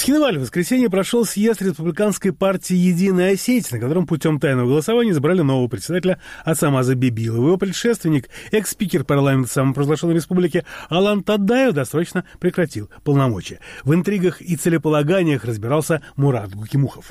Цхинвале в воскресенье прошел съезд республиканской партии «Единая Осетия», на котором путем тайного голосования избрали нового председателя Ацамаза Бибилова. Его предшественник, экс-спикер парламента самопровозглашенной республики Алан Тадаев досрочно прекратил полномочия. В интригах и целеполаганиях разбирался Мурат Гукимухов.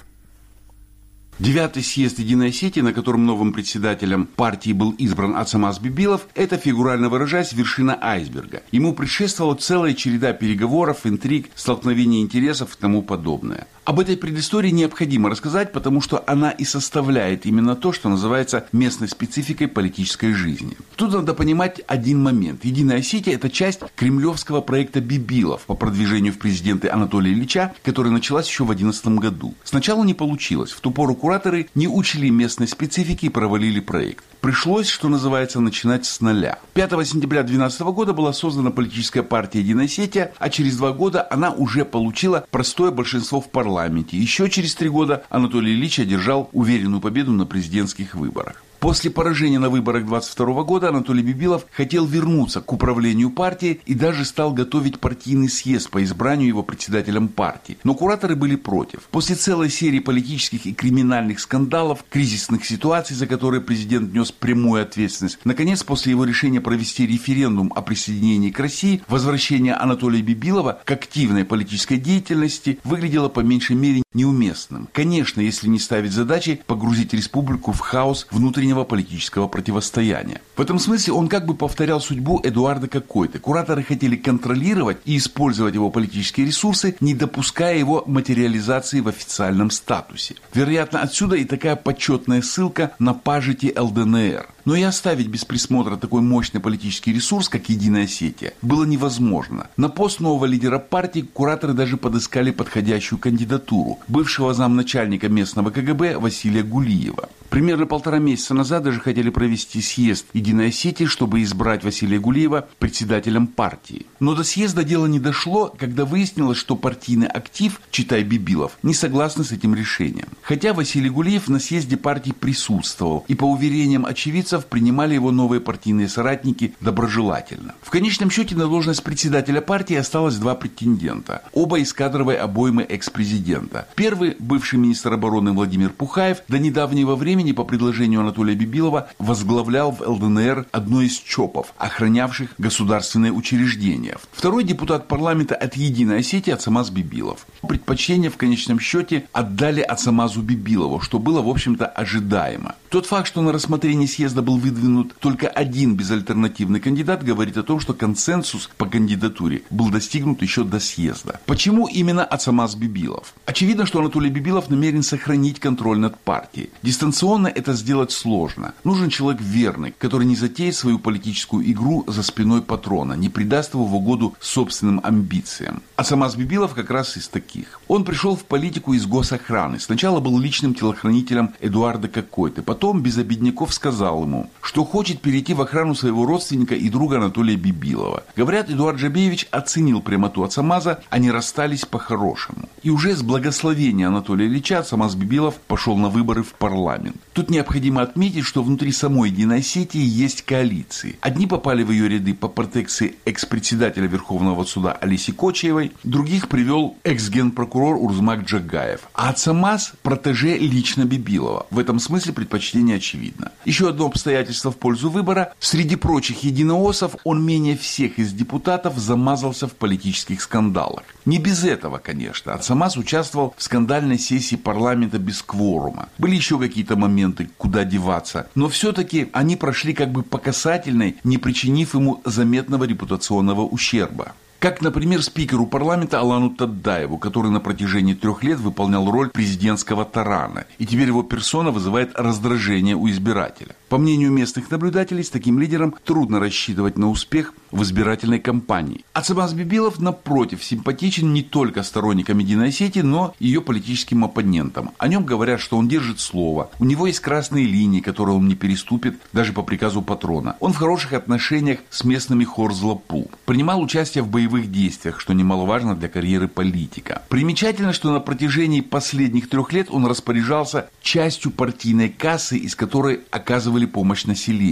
9-й съезд «Единой Осетии», на котором новым председателем партии был избран Ацамаз Бибилов, это, фигурально выражаясь, вершина айсберга. Ему предшествовала целая череда переговоров, интриг, столкновений интересов и тому подобное. Об этой предыстории необходимо рассказать, потому что она и составляет именно то, что называется местной спецификой политической жизни. Тут надо понимать один момент. «Единая Осетия» – это часть кремлевского проекта Бибилов по продвижению в президенты Анатолия Ильича, которая началась еще в 2011 году. Сначала не получилось. В ту пору кураторы не учли местной специфики и провалили проект. Пришлось, что называется, начинать с нуля. 5 сентября 2012 года была создана политическая партия «Единая Осетия», а через 2 года она уже получила простое большинство в парламенте. Еще через 3 года Анатолий Ильич одержал уверенную победу на президентских выборах. После поражения на выборах 22 года Анатолий Бибилов хотел вернуться к управлению партией и даже стал готовить партийный съезд по избранию его председателем партии. Но кураторы были против. После целой серии политических и криминальных скандалов, кризисных ситуаций, за которые президент нес прямую ответственность, наконец, после его решения провести референдум о присоединении к России, возвращение Анатолия Бибилова к активной политической деятельности выглядело по меньшей мере неуместным. Конечно, если не ставить задачи погрузить республику в хаос внутреннего политического противостояния. В этом смысле он как бы повторял судьбу Эдуарда Какойты. Кураторы хотели контролировать и использовать его политические ресурсы, не допуская его материализации в официальном статусе. Вероятно, отсюда и такая почетная ссылка на пажити ЛДНР. Но и оставить без присмотра такой мощный политический ресурс, как «Единая Осетия», было невозможно. На пост нового лидера партии кураторы даже подыскали подходящую кандидатуру – бывшего замначальника местного КГБ Василия Гулиева. Примерно 1,5 месяца назад даже хотели провести съезд «Единой Осетии», чтобы избрать Василия Гулиева председателем партии. Но до съезда дело не дошло, когда выяснилось, что партийный актив, читай Бибилов, не согласны с этим решением. Хотя Василий Гулиев на съезде партии присутствовал, и по уверениям очевидцев принимали его новые партийные соратники доброжелательно. В конечном счете на должность председателя партии осталось 2 претендента, оба из кадровой обоймы экс-президента. Первый, бывший министр обороны Владимир Пухаев, до недавнего времени по предложению Анатолия Бибилова возглавлял в ЛДНР одно из ЧОПов, охранявших государственные учреждения. Второй депутат парламента от «Единой Осетии» Ацамаз Бибилов. Предпочтение в конечном счете отдали Ацамазу Бибилову, что было, в общем-то, ожидаемо. Тот факт, что на рассмотрение съезда был выдвинут только один безальтернативный кандидат, говорит о том, что консенсус по кандидатуре был достигнут еще до съезда. Почему именно Ацамаз Бибилов? Очевидно, что Анатолий Бибилов намерен сохранить контроль над партией. Дистанционно это сделать сложно. Нужен человек верный, который не затеет свою политическую игру за спиной патрона, не придаст его в угоду собственным амбициям. Ацамаз Бибилов как раз из таких. Он пришел в политику из госохраны. Сначала был личным телохранителем Эдуарда Какойты, потом без обидняков сказал ему, что хочет перейти в охрану своего родственника и друга Анатолия Бибилова. Говорят, Эдуард Джабеевич оценил прямоту Ацамаза, они расстались по-хорошему. И уже с благословения Анатолия Ильича Ацамаз Бибилов пошел на выборы в парламент. Тут необходимо отметить, что внутри самой «Единой Осетии» есть коалиции. Одни попали в ее ряды по протекции экс-председателя Верховного суда Олеси Кочаевой, других привел экс-генпрокурор Урзмак Джагаев. А Ацамаз – протеже лично Бибилова. В этом смысле предпочтение очевидно. Еще одно обстоятельство в пользу выбора. Среди прочих единоосов он менее всех из депутатов замазался в политических скандалах. Не без этого, конечно. Ацамаз участвовал в скандальной сессии парламента без кворума. Были еще какие-то моменты, куда деваться. Но все-таки они прошли как бы по касательной, не причинив ему заметного репутационного ущерба. Как, например, спикеру парламента Алану Тадаеву, который на протяжении 3 лет выполнял роль президентского тарана, и теперь его персона вызывает раздражение у избирателя. По мнению местных наблюдателей, с таким лидером трудно рассчитывать на успех в избирательной кампании. Ацамаз Бибилов, напротив, симпатичен не только сторонникам «Единой Осетии», но и ее политическим оппонентам. О нем говорят, что он держит слово, у него есть красные линии, которые он не переступит даже по приказу патрона. Он в хороших отношениях с местными Хорзлапу. Принимал участие в боевых действиях, что немаловажно для карьеры политика. Примечательно, что на протяжении последних 3 лет он распоряжался частью партийной кассы, из которой оказывали помощь населению.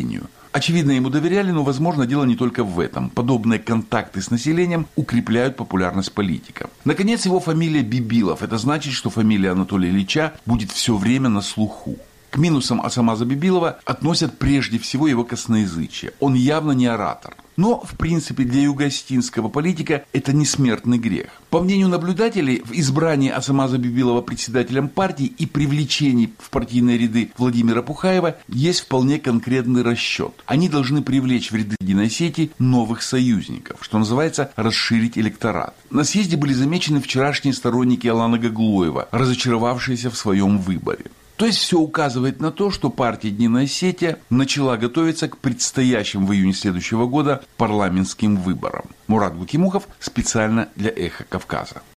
Очевидно, ему доверяли, но, возможно, дело не только в этом. Подобные контакты с населением укрепляют популярность политика. Наконец, его фамилия Бибилов. Это значит, что фамилия Анатолия Ильича будет все время на слуху. К минусам Асамаза Бибилова относят прежде всего его косноязычие. Он явно не оратор. Но, в принципе, для юго-осетинского политика это не смертный грех. По мнению наблюдателей, в избрании Асамаза Бибилова председателем партии и привлечении в партийные ряды Владимира Пухаева есть вполне конкретный расчет. Они должны привлечь в ряды Единой Осетии новых союзников, что называется расширить электорат. На съезде были замечены вчерашние сторонники Алана Гаглоева, разочаровавшиеся в своем выборе. То есть все указывает на то, что партия «Единая Осетия» начала готовиться к предстоящим в июне следующего года парламентским выборам. Мурат Гукимухов специально для «Эхо Кавказа».